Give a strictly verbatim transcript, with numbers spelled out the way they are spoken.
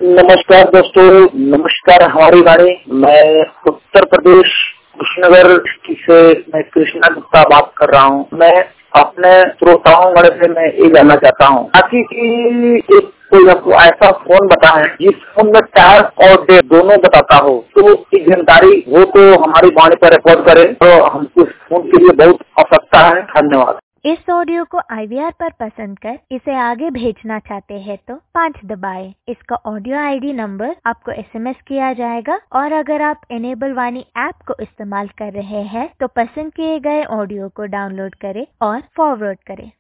नमस्कार दोस्तों, नमस्कार हमारी वाणी। मैं उत्तर प्रदेश कुशीनगर से मैं कृष्णा गुप्ता बात कर रहा हूँ। मैं अपने श्रोताओं गण से मैं ये जानना चाहता हूँ ताकि एक कोई आपको ऐसा फोन बताएं जिस फोन में टाइम और डेट दोनों बताता हो, तो एक जानकारी हो तो हमारी वाणी पर रिकॉर्ड करें, तो हमको इस फोन के लिए बहुत आवश्यकता है। धन्यवाद। इस ऑडियो को आई वी आर पर पसंद कर इसे आगे भेजना चाहते हैं तो पाँच दबाएं। इसका ऑडियो आई डी नंबर आपको एस एम एस किया जाएगा और अगर आप एनेबल वाणी ऐप को इस्तेमाल कर रहे हैं तो पसंद किए गए ऑडियो को डाउनलोड करें और फॉरवर्ड करें।